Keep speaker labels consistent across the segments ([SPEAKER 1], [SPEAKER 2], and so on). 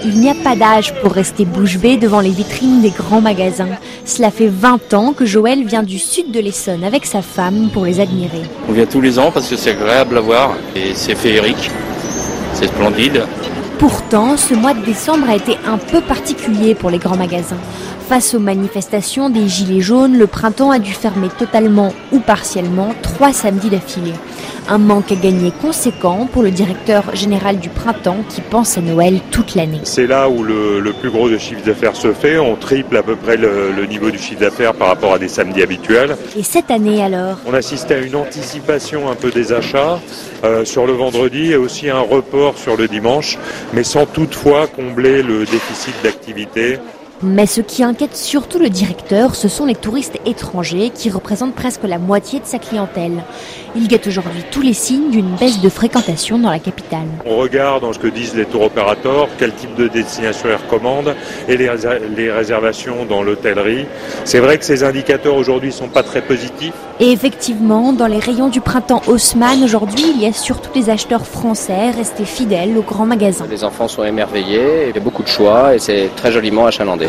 [SPEAKER 1] il n'y a pas d'âge pour rester bouche bée devant les vitrines des grands magasins. Cela fait 20 ans que Joël vient du sud de l'Essonne avec sa femme pour les admirer.
[SPEAKER 2] On vient tous les ans parce que c'est agréable à voir et c'est féerique, c'est splendide.
[SPEAKER 1] Pourtant, ce mois de décembre a été un peu particulier pour les grands magasins. Face aux manifestations des Gilets jaunes, le printemps a dû fermer totalement ou partiellement 3 samedis d'affilée. Un manque à gagner conséquent pour le directeur général du printemps qui pense à Noël toute l'année.
[SPEAKER 3] C'est là où le plus gros de chiffre d'affaires se fait. On triple à peu près le niveau du chiffre d'affaires par rapport à des samedis habituels.
[SPEAKER 1] Et cette année alors ?
[SPEAKER 3] On assiste à une anticipation un peu des achats sur le vendredi et aussi un report sur le dimanche, mais sans toutefois combler le déficit d'activité.
[SPEAKER 1] Mais ce qui inquiète surtout le directeur, ce sont les touristes étrangers qui représentent presque la moitié de sa clientèle. Il guette aujourd'hui tous les signes d'une baisse de fréquentation dans la capitale.
[SPEAKER 3] On regarde dans ce que disent les tour opérateurs, quel type de destination ils recommandent et les réservations dans l'hôtellerie. C'est vrai que ces indicateurs aujourd'hui ne sont pas très positifs.
[SPEAKER 1] Et effectivement, dans les rayons du printemps Haussmann, aujourd'hui, il y a surtout des acheteurs français restés fidèles aux grands magasins.
[SPEAKER 4] Les enfants sont émerveillés, il y a beaucoup de choix et c'est très joliment achalandé.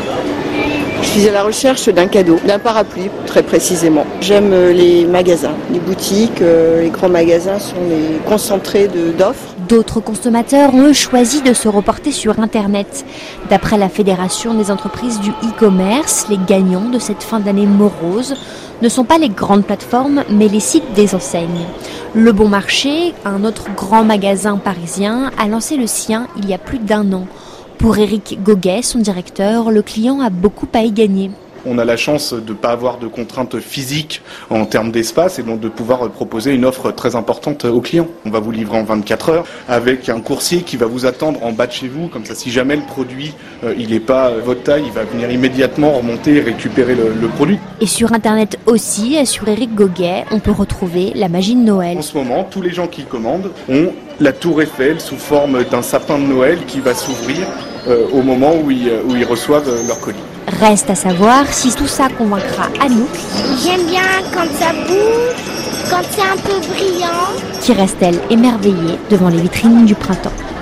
[SPEAKER 5] Je suis à la recherche d'un cadeau, d'un parapluie très précisément. J'aime les magasins, les boutiques, les grands magasins sont les concentrés d'offres.
[SPEAKER 1] D'autres consommateurs ont choisi de se reporter sur Internet. D'après la Fédération des entreprises du e-commerce, les gagnants de cette fin d'année morose ne sont pas les grandes plateformes, mais les sites des enseignes. Le Bon Marché, un autre grand magasin parisien, a lancé le sien il y a plus d'1 an. Pour Éric Goguet, son directeur, le client a beaucoup à y gagner.
[SPEAKER 6] On a la chance de ne pas avoir de contraintes physiques en termes d'espace et donc de pouvoir proposer une offre très importante aux clients. On va vous livrer en 24 heures avec un coursier qui va vous attendre en bas de chez vous. Comme ça, si jamais le produit il n'est pas votre taille, il va venir immédiatement remonter et récupérer le produit.
[SPEAKER 1] Et sur Internet aussi, sur Éric Goguet, on peut retrouver la magie de Noël.
[SPEAKER 6] En ce moment, tous les gens qui commandent ont la tour Eiffel sous forme d'un sapin de Noël qui va s'ouvrir au moment où ils reçoivent leur colis.
[SPEAKER 1] Reste à savoir si tout ça convaincra Anouk.
[SPEAKER 7] J'aime bien quand ça bouge, quand c'est un peu brillant.
[SPEAKER 1] Qui reste, elle, émerveillée devant les vitrines du printemps.